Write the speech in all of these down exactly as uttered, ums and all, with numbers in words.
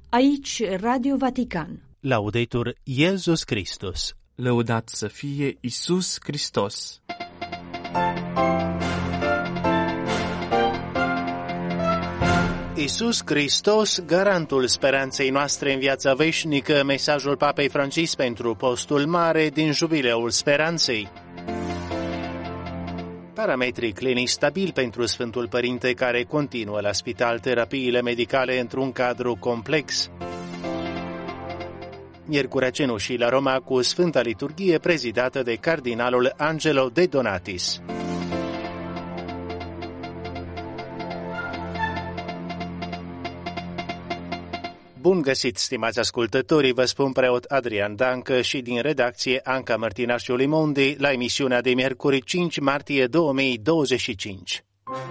Aici Radio Vatican. Laudetur Iesus Christus. Lăudat să fie Iisus Hristos. Iisus Hristos, garantul speranței noastre în viața veșnică, mesajul Papei Francisc pentru postul mare din Jubileul Speranței. Parametrii clinici stabili pentru Sfântul Părinte care continuă la spital terapiile medicale într-un cadru complex. Miercurea Cenușii la Roma cu Sfânta Liturghie prezidată de Cardinalul Angelo De Donatis. Bun găsit, stimați ascultătorii, vă spun preot Adrian Dancă și din redacție Anca Mărtinaș Limondi la emisiunea de miercuri cinci martie două mii douăzeci și cinci.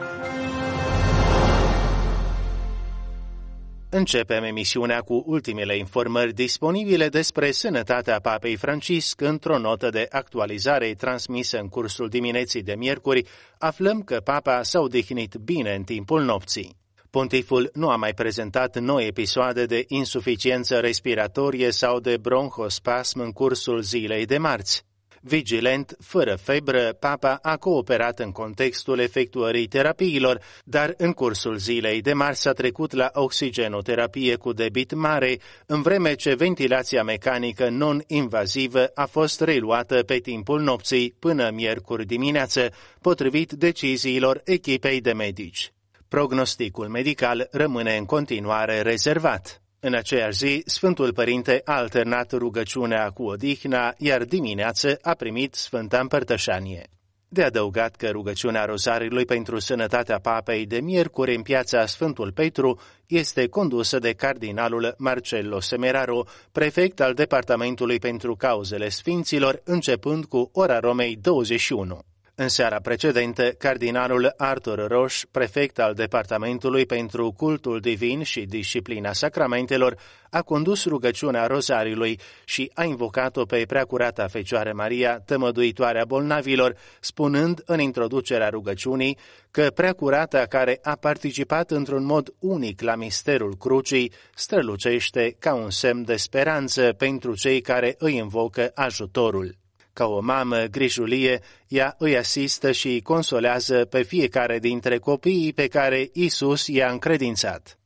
Începem emisiunea cu ultimele informări disponibile despre sănătatea Papei Francisc. Într-o notă de actualizare transmisă în cursul dimineții de miercuri, aflăm că Papa s-a odihnit bine în timpul nopții. Pontiful nu a mai prezentat noi episoade de insuficiență respiratorie sau de bronhospasm în cursul zilei de marți. Vigilent, fără febră, Papa a cooperat în contextul efectuării terapiilor, dar în cursul zilei de marți a trecut la oxigenoterapie cu debit mare, în vreme ce ventilația mecanică non-invazivă a fost reluată pe timpul nopții până miercuri dimineață, potrivit deciziilor echipei de medici. Prognosticul medical rămâne în continuare rezervat. În aceeași zi, Sfântul Părinte a alternat rugăciunea cu odihna, iar dimineață a primit Sfânta Împărtășanie. De adăugat că rugăciunea Rozariului pentru sănătatea Papei de miercuri în piața Sfântul Petru este condusă de cardinalul Marcello Semeraro, prefect al Departamentului pentru Cauzele Sfinților, începând cu ora Romei douăzeci și unu. În seara precedentă, cardinalul Arthur Roche, prefect al Departamentului pentru Cultul Divin și Disciplina Sacramentelor, a condus rugăciunea Rozariului și a invocat-o pe Preacurata Fecioară Maria, tămăduitoarea bolnavilor, spunând în introducerea rugăciunii că Preacurata, care a participat într-un mod unic la misterul crucii, strălucește ca un semn de speranță pentru cei care îi invocă ajutorul. Ca o mamă grijulie, ea îi asistă și îi consolează pe fiecare dintre copiii pe care Iisus i-a încredințat.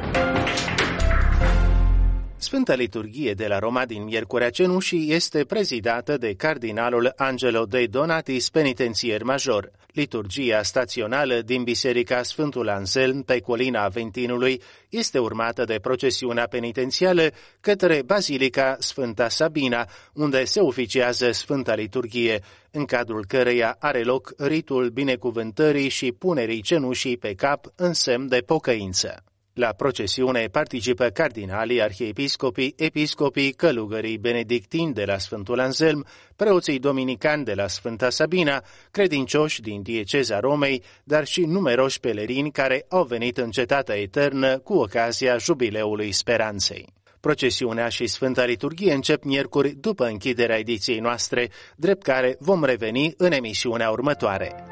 Sfânta Liturghie de la Roma din Miercurea Cenușii este prezidată de Cardinalul Angelo De Donatis, penitențier major. Liturgia stațională din Biserica Sfântul Anselm pe colina Aventinului este urmată de procesiunea penitențială către Bazilica Sfânta Sabina, unde se oficiază Sfânta Liturghie, în cadrul căreia are loc ritul binecuvântării și punerii cenușii pe cap în semn de pocăință. La procesiune participă cardinalii, arhiepiscopii, episcopii, călugării benedictini de la Sfântul Anselm, preoții dominicani de la Sfânta Sabina, credincioși din dieceza Romei, dar și numeroși pelerini care au venit în Cetatea Eternă cu ocazia Jubileului Speranței. Procesiunea și Sfânta Liturghie încep miercuri după închiderea ediției noastre, drept care vom reveni în emisiunea următoare.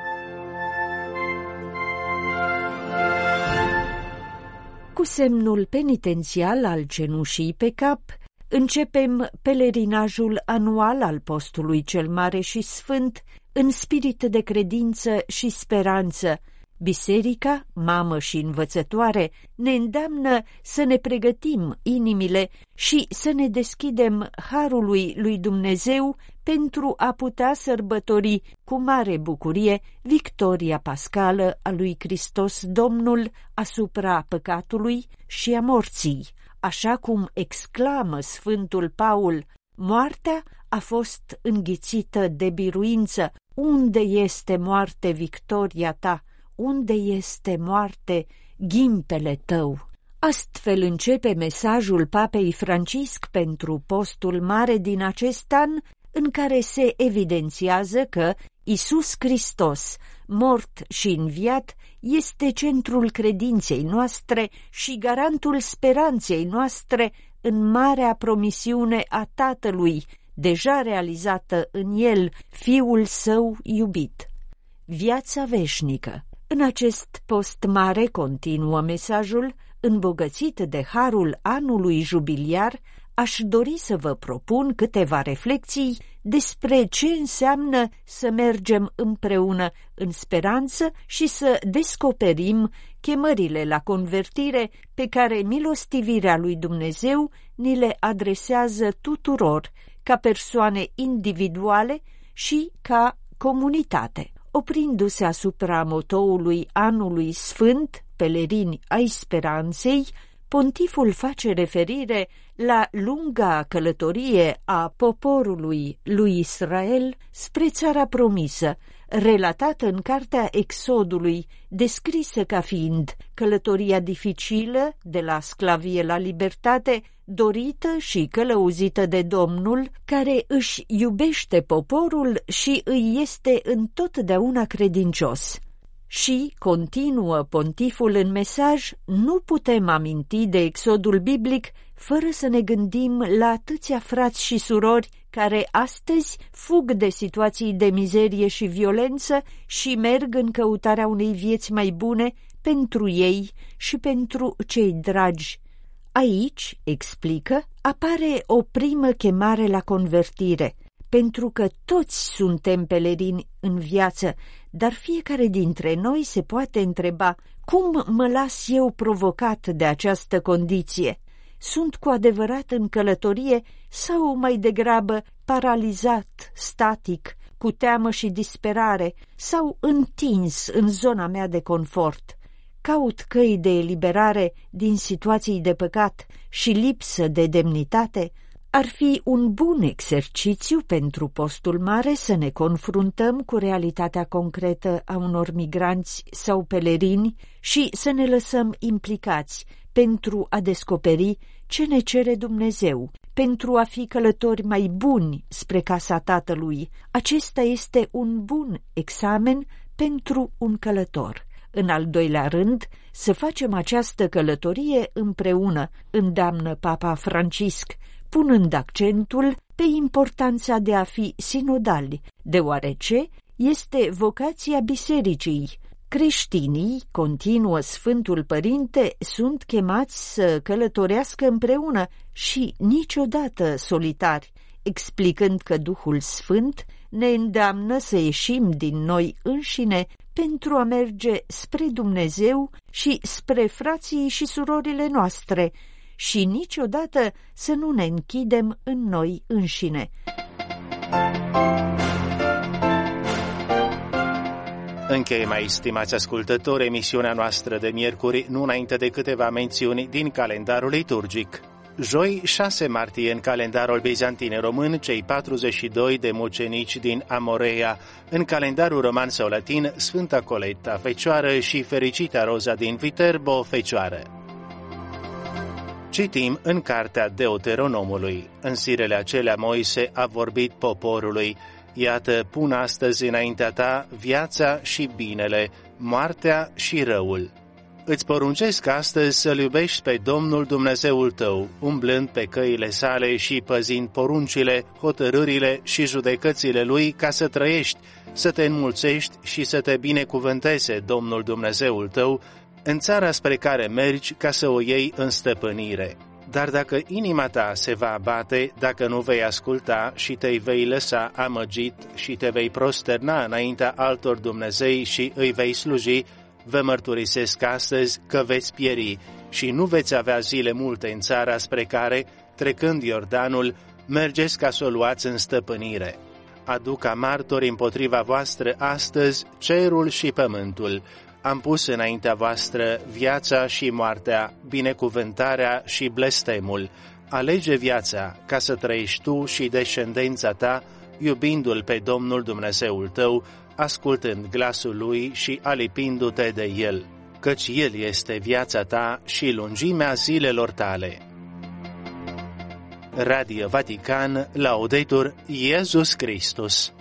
Cu semnul penitențial al cenușii pe cap, începem pelerinajul anual al postului cel mare și sfânt, în spirit de credință și speranță. Biserica, mamă și învățătoare, ne îndeamnă să ne pregătim inimile și să ne deschidem harului lui Dumnezeu pentru a putea sărbători cu mare bucurie victoria pascală a lui Hristos Domnul asupra păcatului și a morții. Așa cum exclamă Sfântul Paul, moartea a fost înghițită de biruință. Unde este, moarte, victoria ta? Unde este, moarte, ghimpele tău? Astfel începe mesajul Papei Francisc pentru postul mare din acest an, în care se evidențiază că Iisus Hristos, mort și înviat, este centrul credinței noastre și garantul speranței noastre în marea promisiune a Tatălui, deja realizată în El, Fiul Său iubit. Viața veșnică. În acest post mare, continuă mesajul, îmbogățit de harul anului jubiliar, aș dori să vă propun câteva reflexii despre ce înseamnă să mergem împreună în speranță și să descoperim chemările la convertire pe care milostivirea lui Dumnezeu ni le adresează tuturor, ca persoane individuale și ca comunitate. Oprindu-se asupra motoului anului sfânt, Pelerini ai speranței, pontiful face referire la lunga călătorie a poporului lui Israel spre țara promisă, relatată în cartea Exodului, descrisă ca fiind călătoria dificilă de la sclavie la libertate, dorită și călăuzită de Domnul, care își iubește poporul și îi este întotdeauna credincios. Și, continuă pontiful în mesaj, nu putem aminti de exodul biblic fără să ne gândim la atâția frați și surori care astăzi fug de situații de mizerie și violență și merg în căutarea unei vieți mai bune pentru ei și pentru cei dragi. Aici, explică, apare o primă chemare la convertire, pentru că toți suntem pelerini în viață, dar fiecare dintre noi se poate întreba: cum mă las eu provocat de această condiție? Sunt cu adevărat în călătorie sau mai degrabă paralizat, static, cu teamă și disperare, sau întins în zona mea de confort? Caut căi de eliberare din situații de păcat și lipsă de demnitate? Ar fi un bun exercițiu pentru postul mare să ne confruntăm cu realitatea concretă a unor migranți sau pelerini și să ne lăsăm implicați pentru a descoperi ce ne cere Dumnezeu, pentru a fi călători mai buni spre casa Tatălui. Acesta este un bun examen pentru un călător. În al doilea rând, să facem această călătorie împreună, îndeamnă Papa Francisc, punând accentul pe importanța de a fi sinodali, deoarece este vocația bisericii. Creștinii, continuă Sfântul Părinte, sunt chemați să călătorească împreună și niciodată solitari, explicând că Duhul Sfânt ne îndeamnă să ieșim din noi înșine pentru a merge spre Dumnezeu și spre frații și surorile noastre și niciodată să nu ne închidem în noi înșine. Încheiem aici, stimați ascultători, emisiunea noastră de miercuri, nu înainte de câteva mențiuni din calendarul liturgic. Joi, șase martie, în calendarul bizantin român, cei patruzeci și doi de mucenici din Amoreia, în calendarul roman sau latin, Sfânta Coleta, Fecioară, și Fericita Roza din Viterbo, Fecioară. Citim în cartea Deuteronomului. În zilele acelea Moise a vorbit poporului: iată, pun astăzi înaintea ta viața și binele, moartea și răul. Îți poruncesc astăzi să-L iubești pe Domnul Dumnezeul tău, umblând pe căile sale și păzind poruncile, hotărârile și judecățile Lui, ca să trăiești, să te înmulțești și să te binecuvânteze Domnul Dumnezeul tău în țara spre care mergi, ca să o iei în stăpânire. Dar dacă inima ta se va abate, dacă nu vei asculta și te vei lăsa amăgit și te vei prosterna înaintea altor Dumnezei și îi vei sluji, vă mărturisesc astăzi că veți pieri și nu veți avea zile multe în țara spre care, trecând Iordanul, mergeți ca să o luați în stăpânire. Aduc ca martori împotriva voastră astăzi cerul și pământul. Am pus înaintea voastră viața și moartea, binecuvântarea și blestemul. Alege viața, ca să trăiești tu și descendența ta, iubindu-L pe Domnul Dumnezeul tău, ascultând glasul Lui și alipindu-te de El, căci El este viața ta și lungimea zilelor tale. Radio Vatican, Laudetur Iesus Christus.